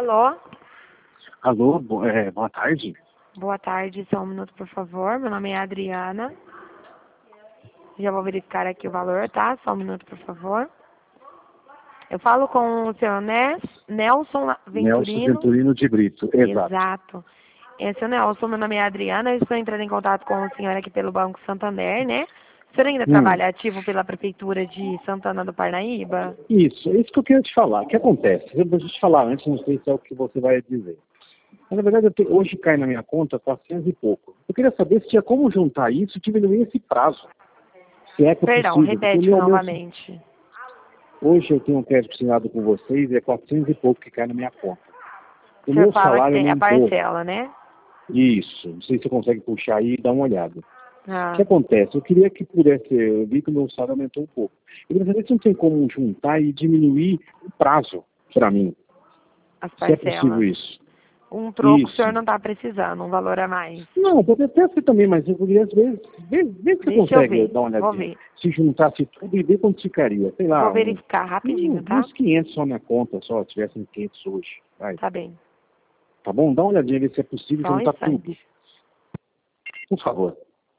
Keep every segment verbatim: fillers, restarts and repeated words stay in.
Alô? Alô, bo- é, boa tarde. Boa tarde, só um minuto, por favor. Meu nome é Adriana. Já vou verificar aqui o valor, tá? Só um minuto, por favor. Eu falo com o senhor Nes- Nelson La- Nelson Venturino. Venturino de Brito, exato. Exato. É, senhor Nelson, meu nome é Adriana. Eu estou entrando em contato com o senhor aqui pelo Banco Santander, né? O senhor ainda Hum, trabalha ativo pela Prefeitura de Santana do Parnaíba? isso, é isso que eu queria te falar. O que acontece? Eu vou te falar antes, não sei se é o que você vai dizer. Mas, na verdade, eu te- hoje cai na minha conta quatrocentos e pouco. Eu queria saber se tinha como juntar isso e diminuir esse prazo. Se é que é Perdão, possível. Porque o repete meu, meu- novamente. hoje eu tenho um crédito assinado com vocês e é quatrocentos e pouco que cai na minha conta. O O senhor meu fala que salário tem a aumentou. parcela, né? Isso. Não sei se você consegue puxar aí e dar uma olhada. O que Ah, acontece? Eu queria que pudesse, eu vi que o meu salário aumentou um pouco. Eu queria saber se não tem como juntar e diminuir o prazo para mim. as Se é possível parcelas. isso. Um troco o senhor Isso. não está precisando, um valor a mais. Não, pode até ser também, mas eu queria ver, ver, ver se você Deixa eu consegue ver, dar uma vou olhadinha. ver. Se juntasse tudo e ver quanto ficaria. Sei Vou lá, um, verificar rapidinho, um- tá? uns quinhentos só na conta, só, tivessem quinhentos hoje. Vai. Tá bem. Tá bom? Dá uma olhadinha, ver se é possível Só um juntar tudo. instante. Por favor.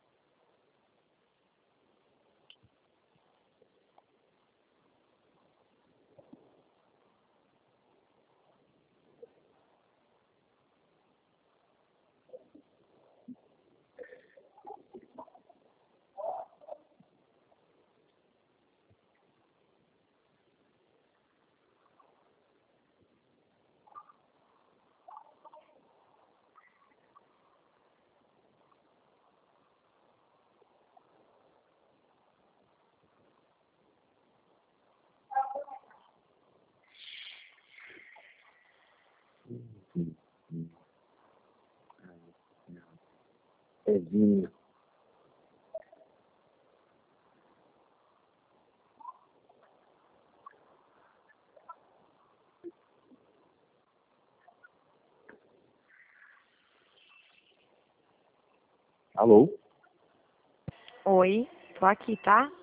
Hum, hum. É vinho. Alô? Oi, tô aqui, tá?